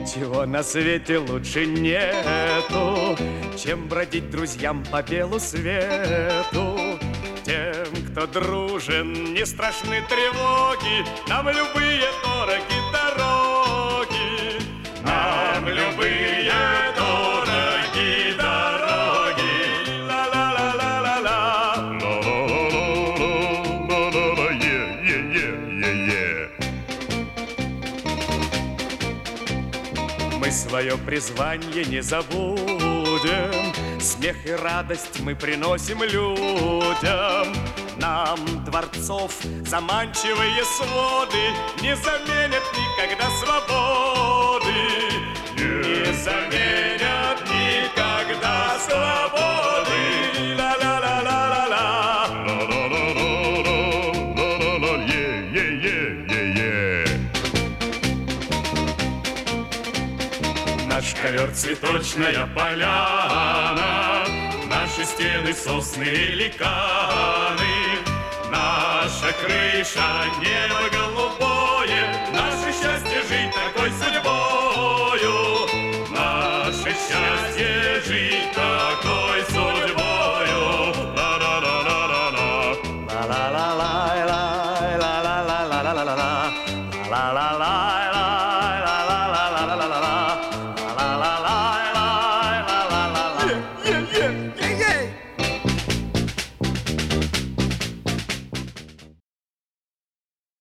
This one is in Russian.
Ничего на свете лучше нету, чем бродить друзьям по белу свету. Тем, кто дружен, не страшны тревоги, нам любые дороги дороги. Нам любые дороги дороги. Ла-ла-ла-ла-ла-ла. Ла-ла-ла-ла-ла-ла-ла, е-е-е-е-е. Мы свое призвание не забудем, смех и радость мы приносим людям. Нам дворцов заманчивые своды не заменят никогда свободы. Не заменят никогда свободы. Ла-ла-ла-ла-ла-ла. Ла-ла-ла-ла-ла-ла-ла, е-е-е-е-е. Наш ковер цветочная поляна, наши стены сосны великаны, наша крыша небо голубое, наше счастье жить такой судьбою, наше счастье жить такой